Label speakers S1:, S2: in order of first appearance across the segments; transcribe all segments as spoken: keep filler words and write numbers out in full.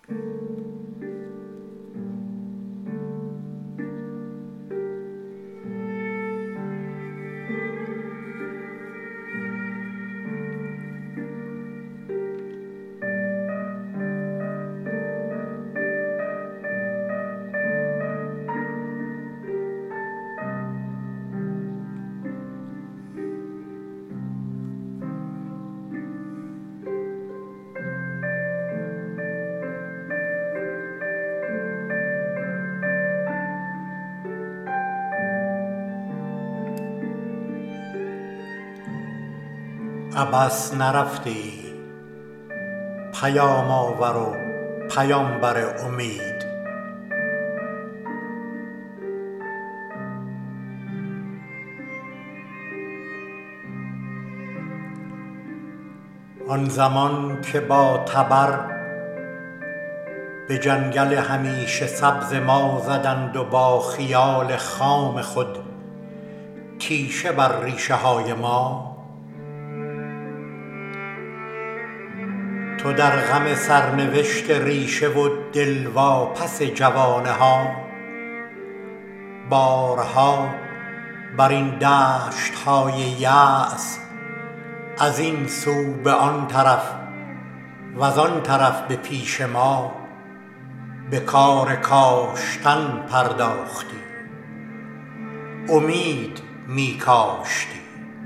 S1: عبث نرفتی پیام آور و پیامبر امید. آن زمان که با تبر به جنگل همیشه سبز ما زدند و با خیال خام خود تیشه بر ریشه های ما، تو در غم سرنوشت ریشه و دلواپس جوانه ها بارها بر این دشت های یأس از این سو به آن طرف و از آن طرف به پیش ما به کار کاشتن پرداختی، امید می کاشتی.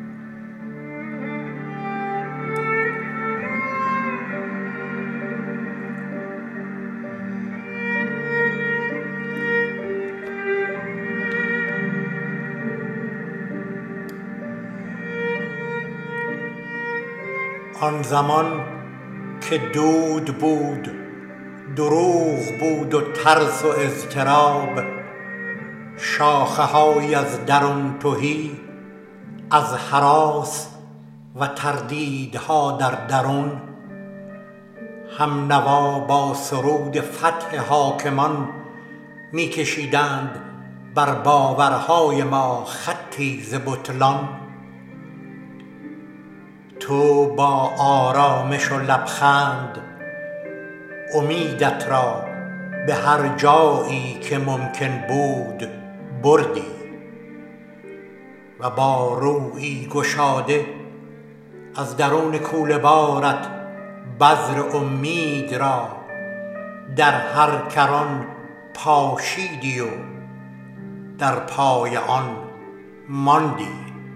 S1: آن زمان که دود بود، دروغ بود و ترس و اضطراب، شاخه های از درون تهی از هراس و تردیدها در درون، هم نوا با سرود فتح حاکمان می کشیدند بر باورهای ما خطی ز بطلان. تو با آرامش و لبخند امیدت را به هر جایی که ممکن بود بردی و با رویی گشاده از درون کوله بارت بذر امید را در هر کران پاشیدی و در پای آن ماندی.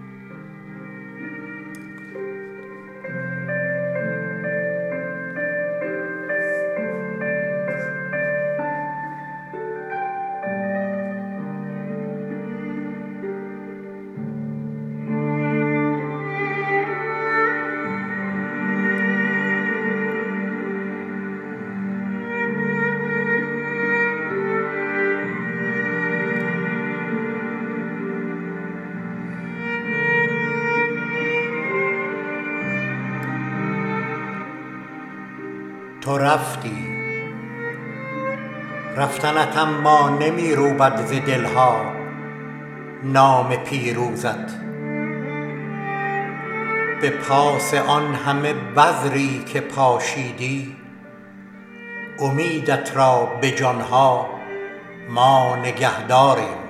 S1: تو رفتی، رفتنت اما نمی روبد ز دلها نام پیروزت. به پاس آن همه بذری که پاشیدی امیدت را به جانها ما نگهداریم.